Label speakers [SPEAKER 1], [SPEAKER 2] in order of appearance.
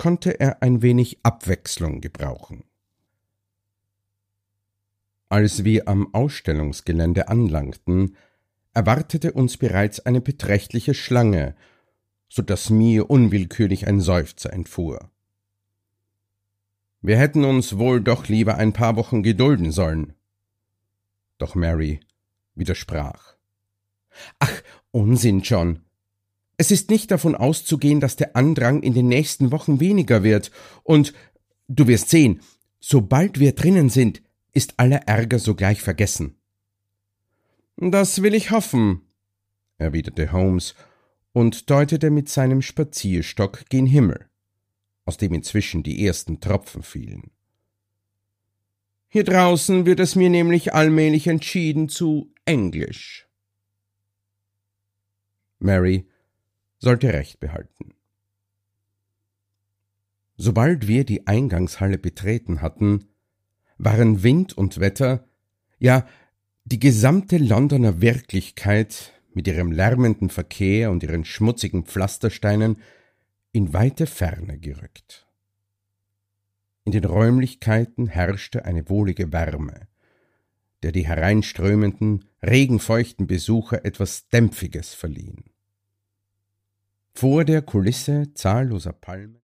[SPEAKER 1] konnte er ein wenig Abwechslung gebrauchen. Als wir am Ausstellungsgelände anlangten, erwartete uns bereits eine beträchtliche Schlange, so daß mir unwillkürlich ein Seufzer entfuhr. Wir hätten uns wohl doch lieber ein paar Wochen gedulden sollen. Doch Mary widersprach. »Ach, Unsinn, John. Es ist nicht davon auszugehen, dass der Andrang in den nächsten Wochen weniger wird, und du wirst sehen, sobald wir drinnen sind, ist aller Ärger sogleich vergessen.« »Das will ich hoffen«, erwiderte Holmes und deutete mit seinem Spazierstock gen Himmel, aus dem inzwischen die ersten Tropfen fielen. »Hier draußen wird es mir nämlich allmählich entschieden zu englisch.« Mary sollte recht behalten. Sobald wir die Eingangshalle betreten hatten, waren Wind und Wetter, ja, die gesamte Londoner Wirklichkeit mit ihrem lärmenden Verkehr und ihren schmutzigen Pflastersteinen in weite Ferne gerückt. In den Räumlichkeiten herrschte eine wohlige Wärme, der die hereinströmenden, regenfeuchten Besucher etwas Dämpfiges verliehen. Vor der Kulisse zahlloser Palmen